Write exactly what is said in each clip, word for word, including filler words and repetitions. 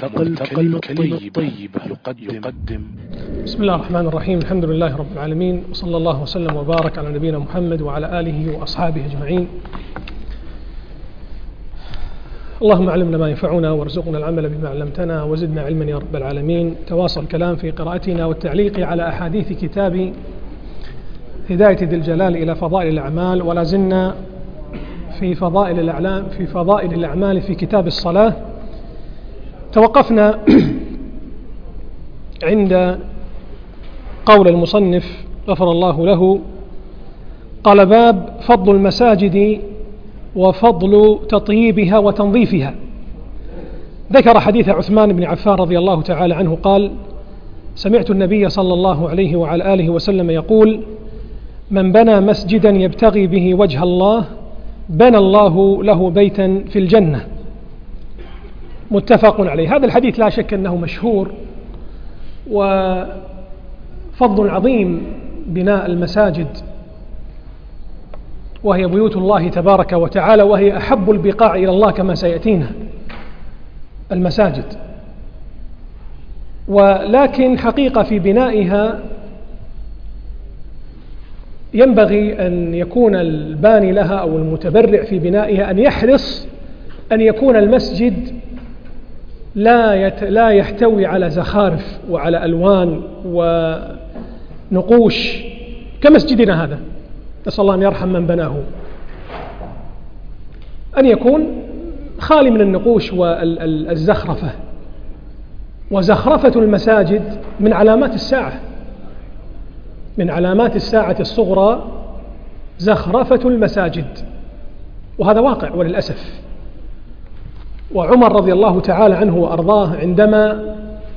ملتقى الكلمة الطيبة يقدم. بسم الله الرحمن الرحيم. الحمد لله رب العالمين، وصلى الله وسلم وبارك على نبينا محمد وعلى آله وأصحابه أجمعين. اللهم علمنا ما ينفعنا وارزقنا العمل بما علمتنا وزدنا علما يا رب العالمين. تواصل الكلام في قراءتنا والتعليق على أحاديث كتاب هداية ذي الجلال إلى فضائل الأعمال، ولا زلنا في فضائل الأعلام في فضائل الأعمال في كتاب الصلاة. توقفنا عند قول المصنف غفر الله له، قال: باب فضل المساجد وفضل تطييبها وتنظيفها. ذكر حديث عثمان بن عفان رضي الله تعالى عنه قال: سمعت النبي صلى الله عليه وعلى آله وسلم يقول: من بنى مسجدا يبتغي به وجه الله بنى الله له بيتا في الجنة. متفق عليه. هذا الحديث لا شك أنه مشهور، وفضل عظيم بناء المساجد، وهي بيوت الله تبارك وتعالى، وهي أحب البقاع إلى الله كما سيأتينا المساجد. ولكن حقيقة في بنائها ينبغي أن يكون الباني لها أو المتبرع في بنائها أن يحرص أن يكون المسجد لا يت... لا يحتوي على زخارف وعلى ألوان ونقوش كمسجدنا هذا، نسأل الله أن يرحم من بناه، أن يكون خالي من النقوش والزخرفة. وزخرفة المساجد من علامات الساعة، من علامات الساعة الصغرى زخرفة المساجد، وهذا واقع وللأسف. وعمر رضي الله تعالى عنه وأرضاه عندما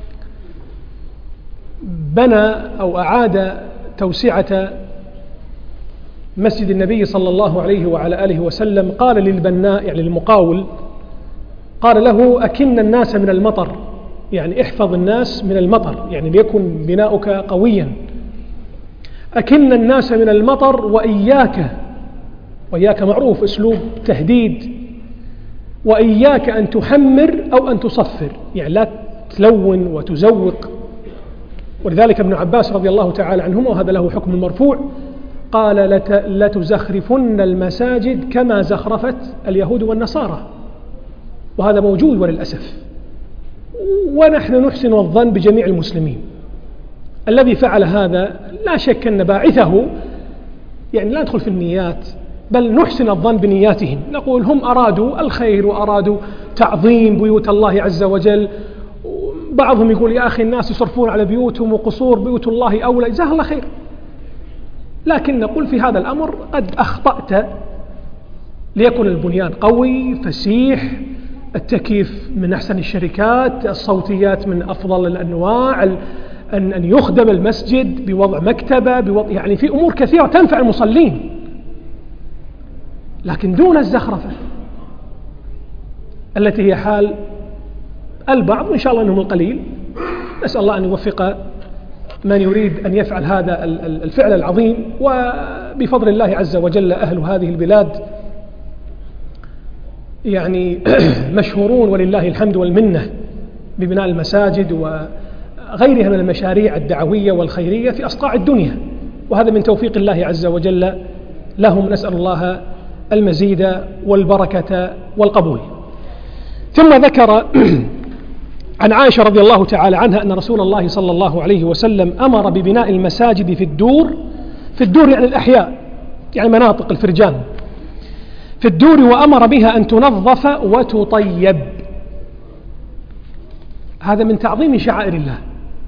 بنى أو أعاد توسعة مسجد النبي صلى الله عليه وعلى آله وسلم قال للبناء، يعني المقاول، قال له: أكن الناس من المطر، يعني احفظ الناس من المطر، يعني ليكن بناؤك قويا. أكن الناس من المطر وإياك، وإياك معروف أسلوب تهديد، وإياك أن تحمر أو أن تصفر، يعني لا تلون وتزوق. ولذلك ابن عباس رضي الله تعالى عنهما، وهذا له حكم المرفوع، قال: لتزخرفن المساجد كما زخرفت اليهود والنصارى. وهذا موجود وللأسف. ونحن نحسن الظن بجميع المسلمين. الذي فعل هذا لا شك أن باعثه، يعني لا ندخل في النيات، بل نحسن الظن بنياتهم، نقول هم أرادوا الخير وأرادوا تعظيم بيوت الله عز وجل. بعضهم يقول: يا أخي الناس يصرفون على بيوتهم وقصور بيوت الله أولى، جزاه الله خير. لكن نقول في هذا الأمر قد أخطأت. ليكن البنيان قوي فسيح، التكييف من أحسن الشركات، الصوتيات من أفضل الأنواع، أن أن يخدم المسجد بوضع مكتبة، بوضع يعني في أمور كثيرة تنفع المصلين، لكن دون الزخرفة التي هي حال البعض، وإن شاء الله أنهم القليل. نسأل الله أن يوفق من يريد أن يفعل هذا الفعل العظيم. وبفضل الله عز وجل أهل هذه البلاد يعني مشهورون ولله الحمد والمنة ببناء المساجد وغيرها من المشاريع الدعوية والخيرية في أصقاع الدنيا، وهذا من توفيق الله عز وجل لهم. نسأل الله المزيد والبركة والقبول. ثم ذكر عن عائشة رضي الله تعالى عنها أن رسول الله صلى الله عليه وسلم أمر ببناء المساجد في الدور، في الدور يعني الأحياء، يعني مناطق الفرجان، في الدور، وأمر بها أن تنظف وتطيب. هذا من تعظيم شعائر الله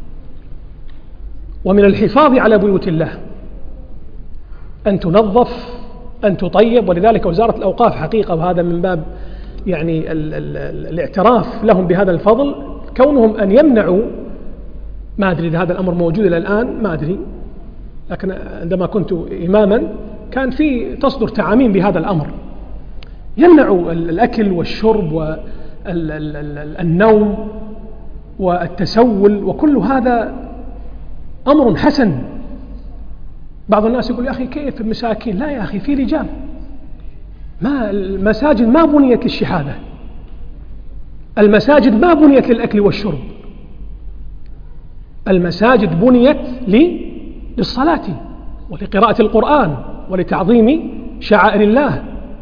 ومن الحفاظ على بيوت الله، أن تنظف أن تطيب. ولذلك وزارة الأوقاف حقيقة، وهذا من باب يعني ال ال ال الاعتراف لهم بهذا الفضل، كونهم أن يمنعوا، ما أدري إذا هذا الأمر موجود إلى الآن، ما أدري، لكن عندما كنت إماما كان في تصدر تعاميم بهذا الأمر، يمنعوا الأكل والشرب والنوم والتسول، وكل هذا أمر حسن. بعض الناس يقول: يا أخي كيف المساكين؟ لا يا أخي، في رجال، ما المساجد ما بنيت للشحاذة، المساجد ما بنيت للأكل والشرب، المساجد بنيت للصلاة ولقراءة القرآن ولتعظيم شعائر الله،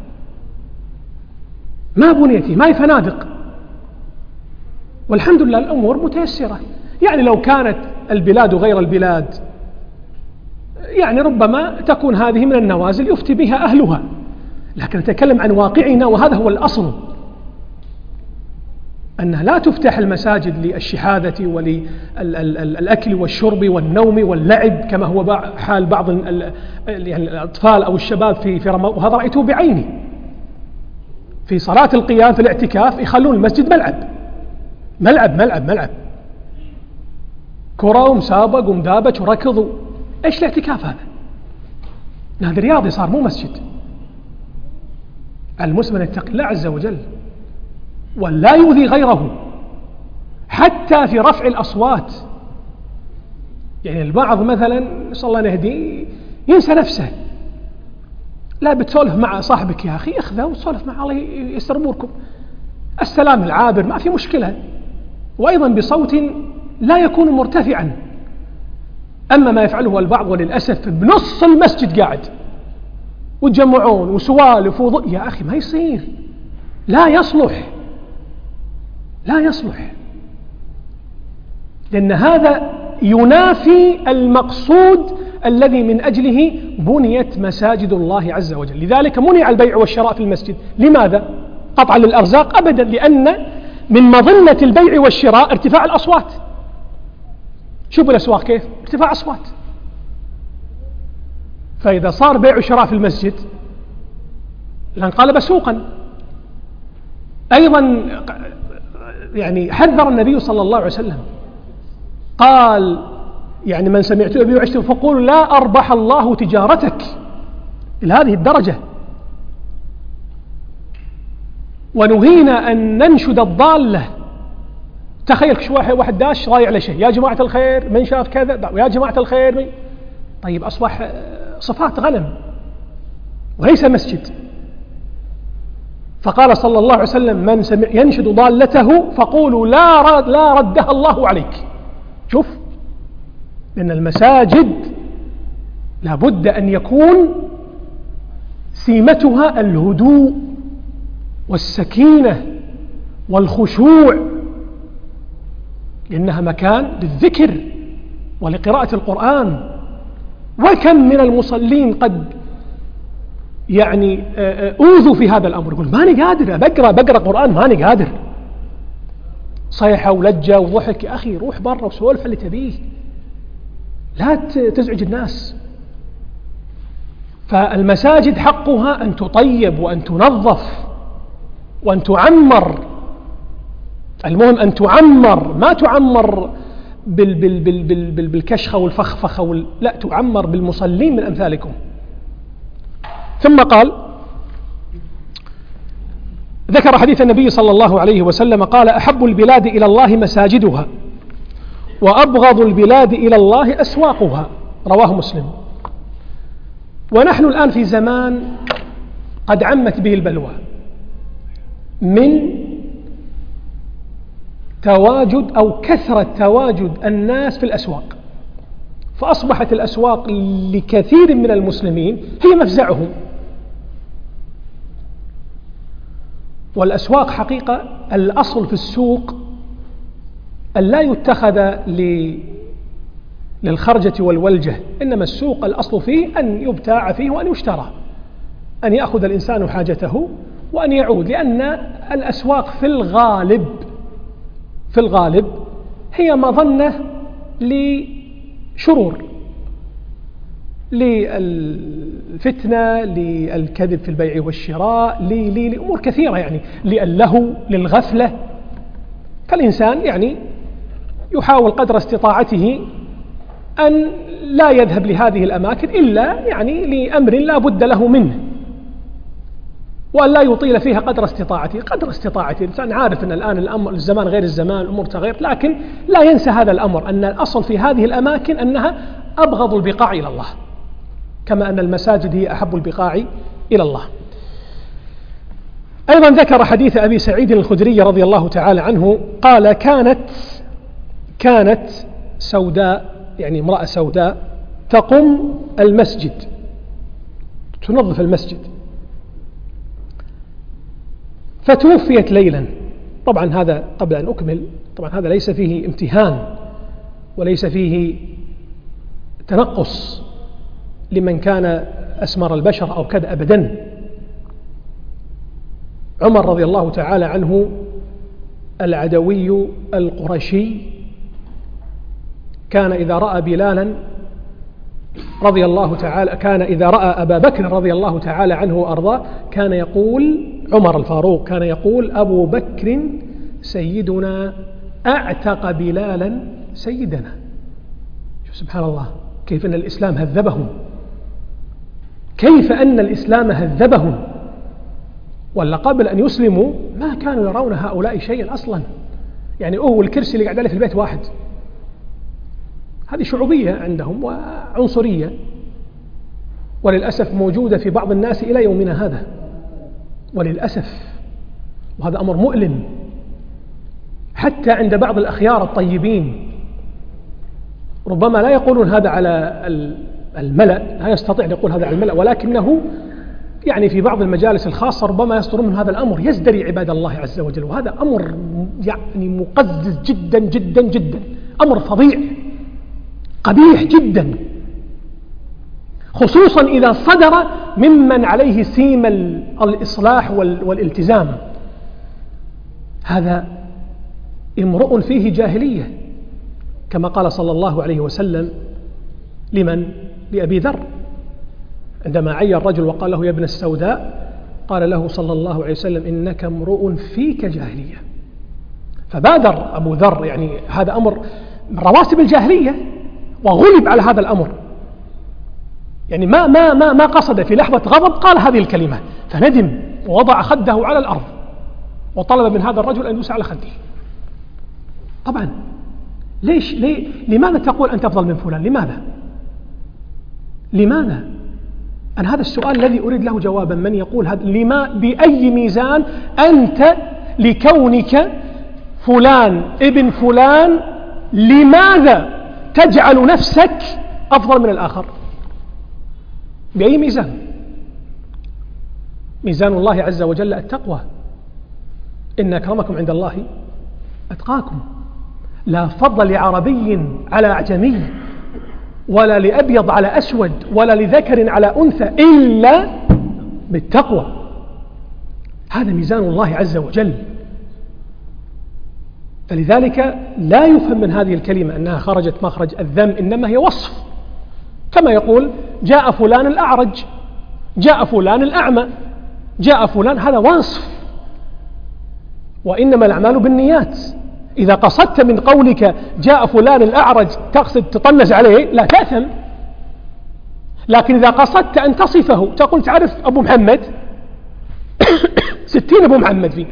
ما بنيت ما هي فنادق. والحمد لله الأمور متيسرة. يعني لو كانت البلاد غير البلاد يعني ربما تكون هذه من النوازل يفتي بها أهلها، لكن نتكلم عن واقعنا، وهذا هو الأصل، أنها لا تفتح المساجد للشحاذة وللأكل والشرب والنوم واللعب كما هو حال بعض يعني الأطفال أو الشباب في في رمضان، وهذا رأيته بعيني في صلاة القيام في الاعتكاف يخلون المسجد ملعب ملعب ملعب ملعب كرة ومسابق ومدابج وركض. إيش الاعتكاف هذا؟ هذا رياضي صار مو مسجد. المسلم يتقي الله عز وجل ولا يؤذي غيره حتى في رفع الأصوات. يعني البعض مثلا صلى الله نهدي ينسى نفسه، لا بتسولف مع صاحبك يا أخي اخذه وتسولف مع الله يسر أموركم، السلام العابر ما في مشكلة، وأيضا بصوت لا يكون مرتفعا. أما ما يفعله البعض وللأسف بنص المسجد قاعد وتجمعون وسوالف وضوء، يا أخي ما يصير، لا يصلح لا يصلح، لأن هذا ينافي المقصود الذي من أجله بنيت مساجد الله عز وجل. لذلك منع البيع والشراء في المسجد. لماذا؟ قطعا للأرزاق؟ أبدا، لأن من مظنة البيع والشراء ارتفاع الأصوات. شوفوا الأسواق كيف ارتفاع أصوات، فإذا صار بيع وشراء في المسجد لانقلب سوقا. أيضا يعني حذر النبي صلى الله عليه وسلم قال يعني من سمعته يبيع ويشتري فقولوا لا أربح الله تجارتك، إلى هذه الدرجة. ونهينا أن ننشد الضالة. تخيل شوية واحد داش رايع على شيء، يا جماعة الخير من شاف كذا، ويا جماعة الخير من... طيب أصبح صفات غنم وليس مسجد. فقال صلى الله عليه وسلم من سمع ينشد ضالته فقولوا لا رد لا ردها الله عليك. شوف، لأن المساجد لابد أن يكون سيمتها الهدوء والسكينة والخشوع، لأنها مكان للذكر ولقراءة القرآن. وكم من المصلين قد يعني أوذوا في هذا الأمر، يقول ماني قادر بقرأ بقرأ قرآن ماني قادر، صيحة ولجة وضحك. يا أخي روح برا وسولف اللي تبيه، لا تزعج الناس. فالمساجد حقها أن تطيب وأن تنظف وأن تعمر. المهم أن تعمر، ما تعمر بال بال بال بال بال بالكشخة والفخفخة وال... لا، تعمر بالمصلين من أمثالكم. ثم قال ذكر حديث النبي صلى الله عليه وسلم قال أحب البلاد إلى الله مساجدها وأبغض البلاد إلى الله أسواقها، رواه مسلم. ونحن الآن في زمان قد عمت به البلوى من تواجد أو كثرة تواجد الناس في الأسواق، فأصبحت الأسواق لكثير من المسلمين هي مفزعهم. والأسواق حقيقة الأصل في السوق أن لا يتخذ للخرجة والولجة، إنما السوق الأصل فيه أن يبتاع فيه وأن يشترى، أن يأخذ الإنسان حاجته وأن يعود. لأن الأسواق في الغالب في الغالب هي مظنة لشرور، للفتنة، للكذب في البيع والشراء، لأمور كثيرة، يعني للهو، للغفلة. فالإنسان يعني يحاول قدر استطاعته أن لا يذهب لهذه الأماكن إلا يعني لأمر لا بد له منه، وأن لا يطيل فيها قدر استطاعته. قدر استطاعته الإنسان عارف أن الآن الأمر الزمان غير الزمان، الأمور تغير، لكن لا ينسى هذا الأمر، أن الأصل في هذه الأماكن أنها أبغض البقاع إلى الله، كما أن المساجد هي أحب البقاع إلى الله. أيضا ذكر حديث أبي سعيد الخدري رضي الله تعالى عنه قال كانت كانت سوداء، يعني امرأة سوداء تقم المسجد، تنظف المسجد، فتوفيت ليلا. طبعا هذا قبل أن أكمل، طبعا هذا ليس فيه امتهان وليس فيه تنقص لمن كان أسمر البشر أو كذا أبدا. عمر رضي الله تعالى عنه العدوي القرشي كان إذا رأى بلالا رضي الله تعالى كان إذا رأى أبا بكر رضي الله تعالى عنه وأرضاه كان يقول، عمر الفاروق كان يقول: أبو بكر سيدنا أعتق بلالا سيدنا. سبحان الله، كيف أن الإسلام هذبهم، كيف أن الإسلام هذبهم، ولا قبل أن يسلموا ما كانوا يرون هؤلاء شيئا أصلا. يعني هو الكرسي اللي قاعد عليه في البيت واحد، هذه شعوبية عندهم وعنصرية، وللأسف موجودة في بعض الناس إلى يومنا هذا، وللأسف، وهذا أمر مؤلم. حتى عند بعض الأخيار الطيبين ربما لا يقولون هذا على الملأ، لا يستطيع أن يقول هذا على الملأ، ولكنه يعني في بعض المجالس الخاصة ربما يصدرون من هذا الأمر، يزدري عباد الله عز وجل، وهذا أمر يعني مقزز جدا جدا جدا، أمر فظيع قبيح جدا، خصوصا إذا صدر ممن عليه سيم الإصلاح والالتزام. هذا امرؤ فيه جاهلية، كما قال صلى الله عليه وسلم لمن؟ لأبي ذر عندما عي الرجل وقال له: يا ابن السوداء، قال له صلى الله عليه وسلم: إنك امرؤ فيك جاهلية. فبادر أبو ذر، يعني هذا أمر من رواسب الجاهلية، وغلب على هذا الأمر، يعني ما ما ما ما قصد في لحظة غضب قال هذه الكلمة، فندم ووضع خده على الأرض وطلب من هذا الرجل أن يوسع على خده. طبعا ليش ليه لماذا تقول أنت أفضل من فلان؟ لماذا؟ لماذا؟ أنا هذا السؤال الذي أريد له جوابا. من يقول هذا؟ لما بأي ميزان أنت لكونك فلان ابن فلان لماذا تجعل نفسك أفضل من الآخر؟ بأي ميزان؟ ميزان الله عز وجل التقوى، إن أكرمكم عند الله أتقاكم. لا فضل لعربي على أعجمي، ولا لأبيض على أسود، ولا لذكر على أنثى، إلا بالتقوى. هذا ميزان الله عز وجل. فلذلك لا يفهم من هذه الكلمة أنها خرجت مخرج الذم، إنما هي وصف، كما يقول: جاء فلان الأعرج، جاء فلان الأعمى، جاء فلان، هذا وصف. وإنما الأعمال بالنيات. إذا قصدت من قولك جاء فلان الأعرج تقصد تطنز عليه، لا تأثم. لكن إذا قصدت أن تصفه، تقول: تعرف أبو محمد؟ ستين أبو محمد فيه،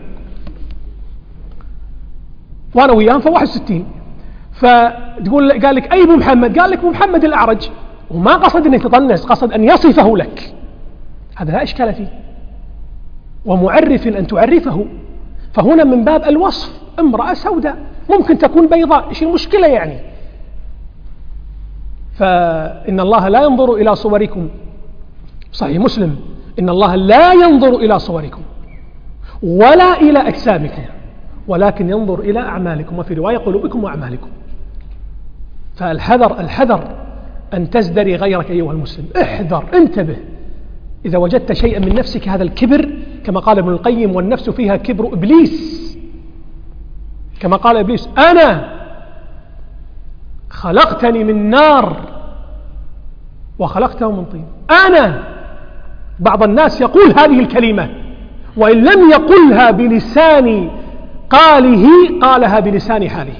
وأنا وياهم فواحد ستين، فتقول قال لك: أي أبو محمد؟ قال لك: أبو محمد الأعرج، وما قصد أن يتطنز، قصد أن يصفه لك. هذا لا إشكال فيه، ومعرف أن تعرفه. فهنا من باب الوصف، امرأة سوداء ممكن تكون بيضاء، إيش المشكلة يعني؟ فإن الله لا ينظر إلى صوركم، صحيح مسلم: إن الله لا ينظر إلى صوركم ولا إلى أجسامكم، ولكن ينظر إلى أعمالكم، وفي رواية قلوبكم وأعمالكم. فالحذر الحذر أن تزدري غيرك أيها المسلم، احذر، انتبه. إذا وجدت شيئا من نفسك، هذا الكبر كما قال ابن القيم: والنفس فيها كبر إبليس، كما قال إبليس: أنا خلقتني من نار وخلقته من طين. أنا. بعض الناس يقول هذه الكلمة وإن لم يقلها بلسان قاله قالها بلسان حاله.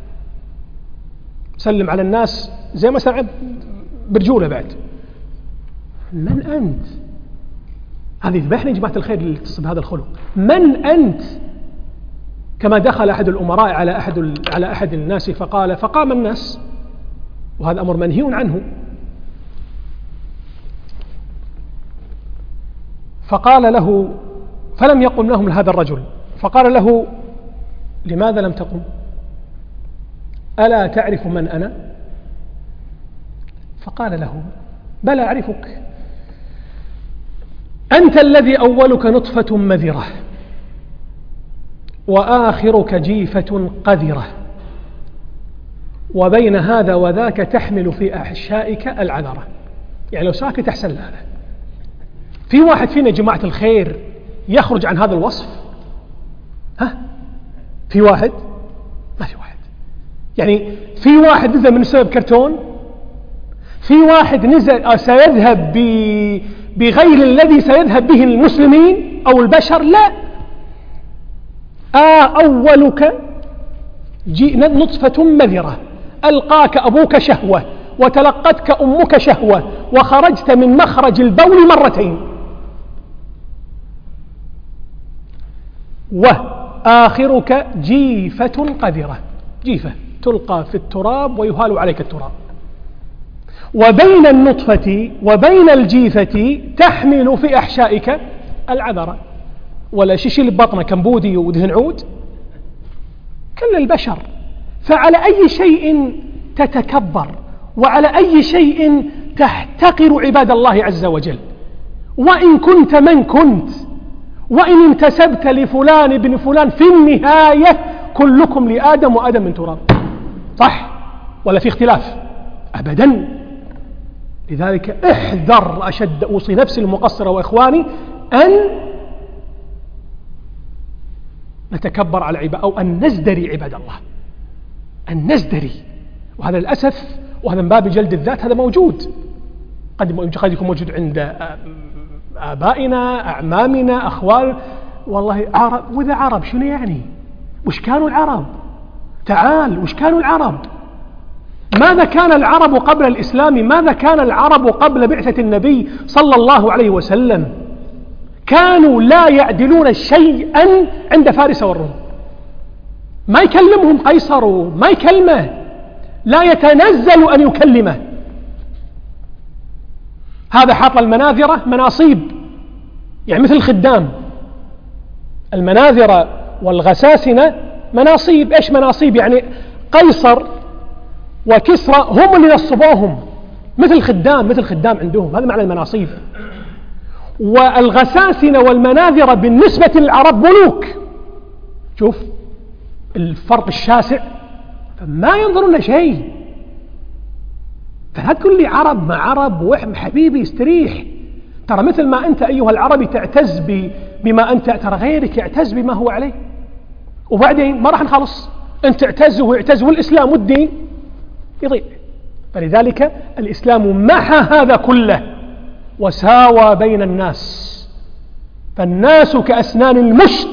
سلم على الناس زي ما سمع برجولة بعد. من أنت؟ هذه ذبحني يا جماعة الخير اللي تصب هذا الخلق. من أنت؟ كما دخل أحد الأمراء على أحد على أحد الناس فقال، فقام الناس، وهذا أمر منهي عنه، فقال له فلم يقم لهم هذا الرجل، فقال له: لماذا لم تقم؟ ألا تعرف من أنا؟ فقال له: بلى أعرفك، أنت الذي أولك نطفة مذرة وآخرك جيفة قذرة، وبين هذا وذاك تحمل في أحشائك العذرة. يعني لو ساكت أحسن له. في واحد فينا جماعة الخير يخرج عن هذا الوصف؟ ها؟ في واحد؟ ما في واحد. يعني في واحد نزل من سبب كرتون؟ في واحد نزل سيذهب بغير الذي سيذهب به المسلمين أو البشر؟ لا. آه أولك نطفة مذرة، ألقاك أبوك شهوة وتلقتك أمك شهوة وخرجت من مخرج البول مرتين، وآخرك جيفة قذرة، جيفة تلقى في التراب ويهال عليك التراب، وبين النطفة وبين الجيفة تحمل في أحشائك العذرة. ولا شيء اللي ببطنه كمبودي ودهن عود؟ كل البشر. فعلى أي شيء تتكبر وعلى أي شيء تحتقر عباد الله عز وجل؟ وإن كنت من كنت، وإن انتسبت لفلان ابن فلان، في النهاية كلكم لآدم وآدم من تراب، صح ولا في اختلاف؟ أبدا. لذلك احذر أشد، أوصي نفسي المقصرة وإخواني أن نتكبر على عباد أو أن نزدري عباد الله، أن نزدري. وهذا للأسف، وهذا من باب جلد الذات، هذا موجود، قد يكون موجود عند آبائنا، أعمامنا، أخوال. والله عرب، وإذا عرب شنو يعني؟ وش كانوا العرب؟ تعال، وش كانوا العرب؟ ماذا كان العرب قبل الإسلام؟ ماذا كان العرب قبل بعثة النبي صلى الله عليه وسلم؟ كانوا لا يعدلون شيئا عند فارس والروم. ما يكلمهم قيصر، ما يكلمه، لا يتنزل أن يكلمه. هذا حاط المناذرة مناصيب، يعني مثل الخدام. المناذرة والغساسنة مناصيب. إيش مناصيب؟ يعني قيصر وكسرى هم اللي نصبوهم، مثل خدام، مثل خدام عندهم. هذا معنى المناصيب. والغساسنة والمناذرة بالنسبة للعرب ملوك. شوف الفرق الشاسع، فما ينظرون شيء. فلا تقول لي عرب مع عرب وحم حبيبي استريح. ترى مثل ما أنت أيها العربي تعتز بما أنت، ترى غيرك يعتز بما هو عليه، وبعدين ما راح نخلص. أنت تعتز ويعتز، والإسلام والدين يضيع. فلذلك الإسلام محى هذا كله وساوى بين الناس، فالناس كأسنان المشط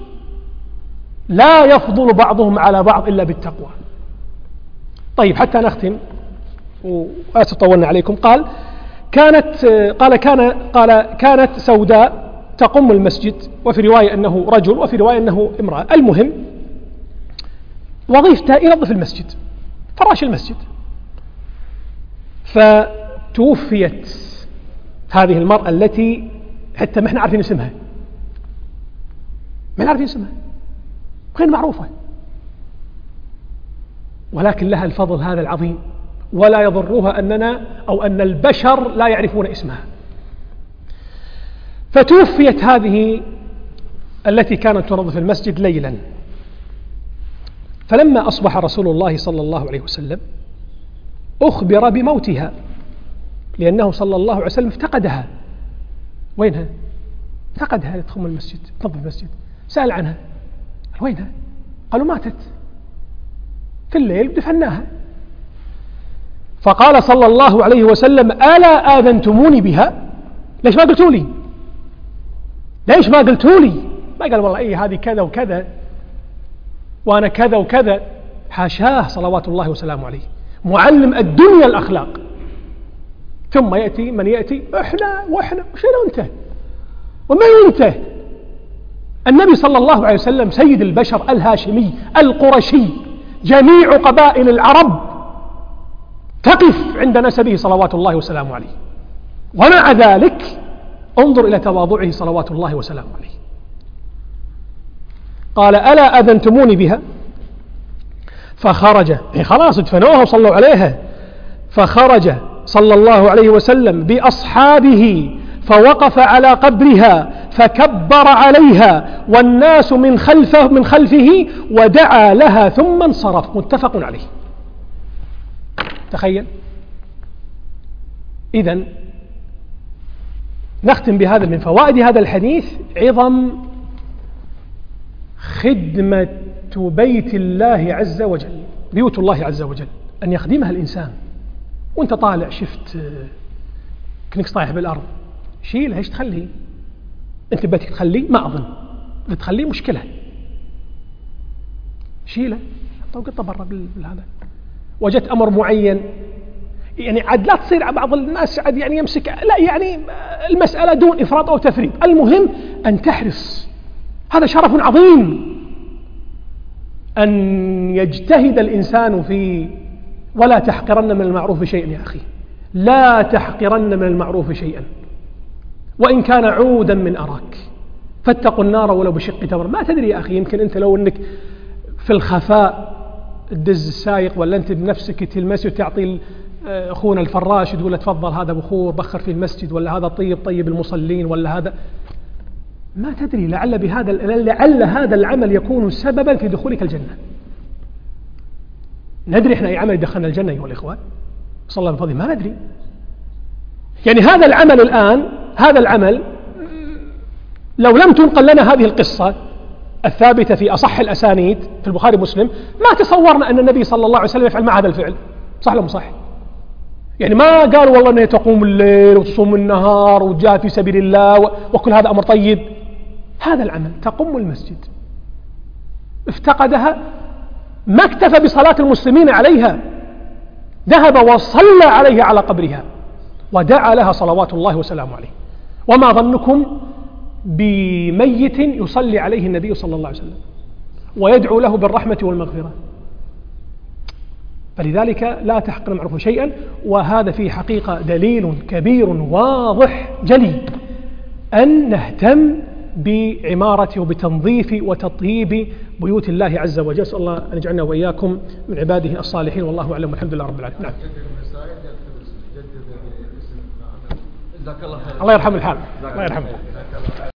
لا يفضل بعضهم على بعض إلا بالتقوى. طيب حتى نختم وأتطولنا عليكم. قال كانت قال كان قال كانت سوداء تقم المسجد، وفي رواية أنه رجل، وفي رواية أنه امرأة. المهم وظيفتها ينظف المسجد، فراش المسجد. فتوفيت هذه المرأة التي حتى ما احنا عارفين اسمها، ما عارفين اسمها، غير معروفة، ولكن لها الفضل هذا العظيم، ولا يضرها أننا أو أن البشر لا يعرفون اسمها. فتوفيت هذه التي كانت تنظف المسجد ليلا. فلما أصبح رسول الله صلى الله عليه وسلم أخبر بموتها، لأنه صلى الله عليه وسلم افتقدها. وينها؟ افتقدها تخم المسجد، تنظف المسجد. سأل عنها، وينها؟ قالوا ماتت في الليل دفناها. فقال صلى الله عليه وسلم ألا آذنتموني بها؟ ليش ما قلتوا لي؟ ليش ما قلتوا لي؟ ما قال والله إيه هذه كذا وكذا وأنا كذا وكذا. حاشاه صلوات الله وسلامه عليه، معلم الدنيا الأخلاق. ثم يأتي من يأتي، إحنا وإحنا وشنو أنت ومن أنت؟ النبي صلى الله عليه وسلم سيد البشر، الهاشمي القرشي، جميع قبائل العرب تقف عند نسبه صلوات الله وسلامه عليه. ومع ذلك انظر إلى تواضعه صلوات الله وسلامه عليه. قال ألا أذنتموني بها؟ فخرج، يعني خلاص ادفنوها وصلوا عليها، فخرج صلى الله عليه وسلم بأصحابه فوقف على قبرها فكبر عليها والناس من خلفه من خلفه ودعا لها ثم انصرف. متفق عليه. تخيل. إذن نختم بهذا من فوائد هذا الحديث عظم خدمة بيت الله عز وجل، بيوت الله عز وجل، أن يخدمها الإنسان. وانت طالع شفت كنك طايح بالأرض، شيلها. ايش تخليه؟ انت بيتك تخليه؟ ما أظن. إذا تخليه مشكلة، شيله حطه وقطه برا بالهذا. وجدت أمر معين، يعني عاد لا تصير بعض الناس عاد يعني يمسك، لا يعني المسألة دون إفراط أو تفريط، المهم أن تحرص. هذا شرف عظيم أن يجتهد الإنسان في، ولا تحقرن من المعروف شيئا يا أخي، لا تحقرن من المعروف شيئا وإن كان عودا من أراك، فاتقوا النار ولو بشق تمر. ما تدري يا أخي، يمكن أنت لو أنك في الخفاء تدز السايق ولا أنت بنفسك تلمس وتعطي أخونا الفراش تقول له تفضل هذا بخور بخر في المسجد، ولا هذا طيب طيب المصلين، ولا هذا، ما تدري لعل بهذا لعل هذا العمل يكون سببا في دخولك الجنة. ندري احنا اي عمل يدخلنا الجنة ايها الاخوان؟ صلى الله عليه وسلم ما ندري. يعني هذا العمل الآن، هذا العمل لو لم تنقل لنا هذه القصة الثابتة في أصح الأسانيد في البخاري ومسلم ما تصورنا أن النبي صلى الله عليه وسلم يفعل مع هذا الفعل. صح ولا مو صح؟ يعني ما قالوا والله أنه تقوم الليل وتصوم النهار وتجاهد في سبيل الله وكل هذا أمر طيب. هذا العمل تقوم المسجد، افتقدها، ما اكتفى بصلاة المسلمين عليها، ذهب وصلى عليها على قبرها ودعا لها صلوات الله وسلامه عليه. وما ظنكم بميت يصلي عليه النبي صلى الله عليه وسلم ويدعو له بالرحمة والمغفرة؟ فلذلك لا تحقر المعروف شيئا. وهذا في حقيقة دليل كبير واضح جلي أن نهتم بعمارة وبتنظيف وتطييب بيوت الله عز وجل. أسأل الله أن يجعلنا وإياكم من عباده الصالحين، والله أعلم والحمد لله رب العالمين. نعم. الله يرحم الحال. الله يرحمه.